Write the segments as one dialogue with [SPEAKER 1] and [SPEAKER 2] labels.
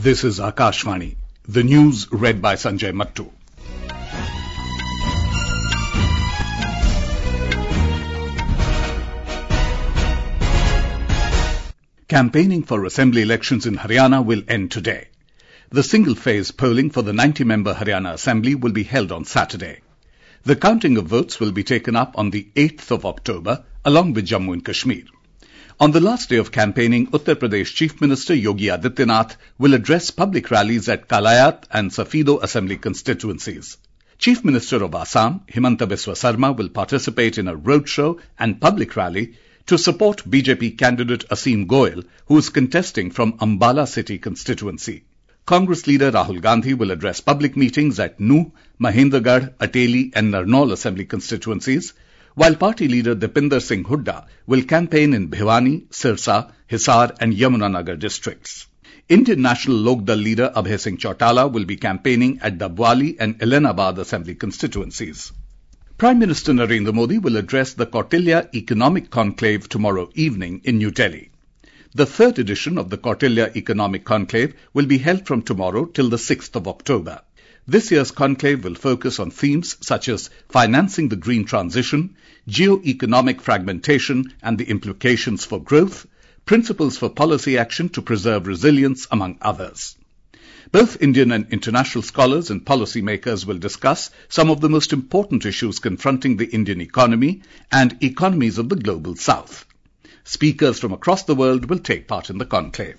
[SPEAKER 1] This is Akashvani. The news read by Sanjay Mattu. Campaigning for assembly elections in Haryana will end today. The single-phase polling for the 90-member Haryana Assembly will be held on Saturday. The counting of votes will be taken up on the 8th of October, along with Jammu and Kashmir. On the last day of campaigning, Uttar Pradesh Chief Minister Yogi Adityanath will address public rallies at Kalayat and Safido Assembly constituencies. Chief Minister of Assam, Himanta Biswa Sarma, will participate in a roadshow and public rally to support BJP candidate Asim Goyal, who is contesting from Ambala city constituency. Congress leader Rahul Gandhi will address public meetings at Nuh, Mahendragarh, Ateli and Narnaul assembly constituencies, while party leader Dipinder Singh Hooda will campaign in Bhiwani, Sirsa, Hisar and Yamunanagar districts. Indian National Lok Dal leader Abhay Singh Chautala will be campaigning at Dabwali and Ellenabad assembly constituencies. Prime Minister Narendra Modi will address the Kautilya Economic Conclave tomorrow evening in New Delhi. The third edition of the Kautilya Economic Conclave will be held from tomorrow till the 6th of October. This year's conclave will focus on themes such as financing the green transition, geo-economic fragmentation and the implications for growth, principles for policy action to preserve resilience, among others. Both Indian and international scholars and policymakers will discuss some of the most important issues confronting the Indian economy and economies of the global south. Speakers from across the world will take part in the conclave.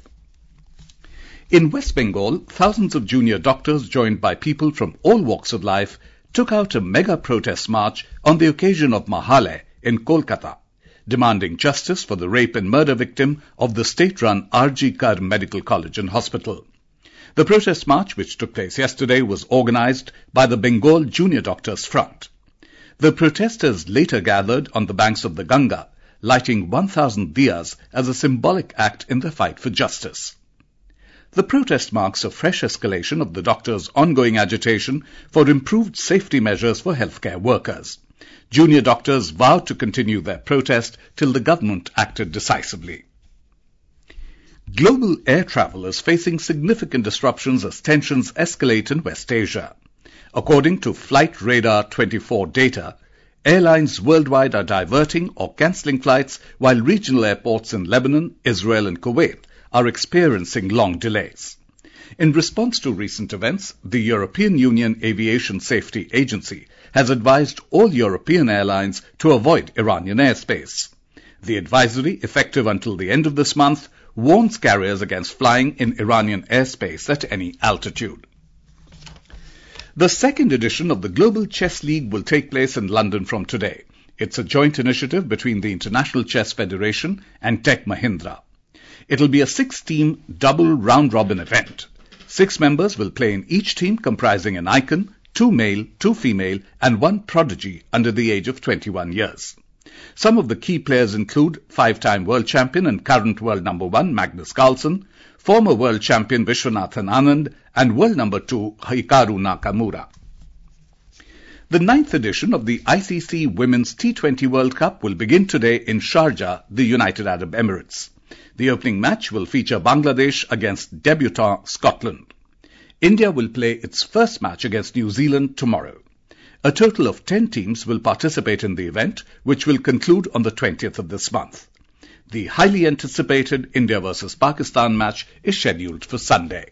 [SPEAKER 1] In West Bengal, thousands of junior doctors joined by people from all walks of life took out a mega protest march on the occasion of Mahalaya in Kolkata, demanding justice for the rape and murder victim of the state-run R.G. Kar Medical College and Hospital. The protest march, which took place yesterday, was organized by the Bengal Junior Doctors Front. The protesters later gathered on the banks of the Ganga, lighting 1,000 diyas as a symbolic act in the fight for justice. The protest marks a fresh escalation of the doctors' ongoing agitation for improved safety measures for healthcare workers. Junior doctors vowed to continue their protest till the government acted decisively. Global air travel is facing significant disruptions as tensions escalate in West Asia. According to Flight Radar 24 data, airlines worldwide are diverting or cancelling flights, while regional airports in Lebanon, Israel and Kuwait are experiencing long delays. In response to recent events, the European Union Aviation Safety Agency has advised all European airlines to avoid Iranian airspace. The advisory, effective until the end of this month, warns carriers against flying in Iranian airspace at any altitude. The second edition of the Global Chess League will take place in London from today. It's a joint initiative between the International Chess Federation and Tech Mahindra. It'll be a 6-team double round-robin event. 6 members will play in each team, comprising an icon, 2 male, 2 female, and 1 prodigy under the age of 21 years. Some of the key players include 5-time world champion and current world number 1 Magnus Carlsen, former world champion Vishwanathan Anand, and world number 2 Hikaru Nakamura. The 9th edition of the ICC Women's T20 World Cup will begin today in Sharjah, the United Arab Emirates. The opening match will feature Bangladesh against debutant Scotland. India will play its first match against New Zealand tomorrow. A total of 10 teams will participate in the event, which will conclude on the 20th of this month. The highly anticipated India versus Pakistan match is scheduled for Sunday.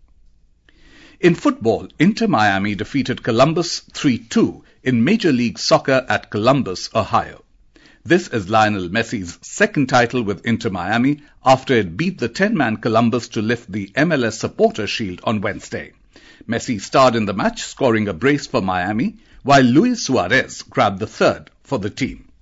[SPEAKER 1] In football, Inter Miami defeated Columbus 3-2 in Major League Soccer at Columbus, Ohio. This is Lionel Messi's second title with Inter Miami after it beat the 10-man Columbus to lift the MLS Supporter Shield on Wednesday. Messi starred in the match, scoring a brace for Miami, while Luis Suarez grabbed the third for the team.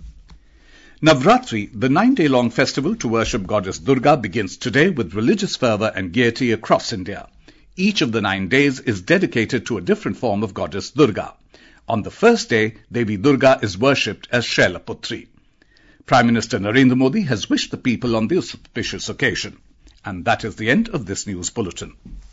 [SPEAKER 1] Navratri, the 9-day-long festival to worship goddess Durga, begins today with religious fervour and gaiety across India. Each of the 9 days is dedicated to a different form of goddess Durga. On the first day, Devi Durga is worshipped as Shailaputri. Prime Minister Narendra Modi has wished the people on the auspicious occasion. And that is the end of this news bulletin.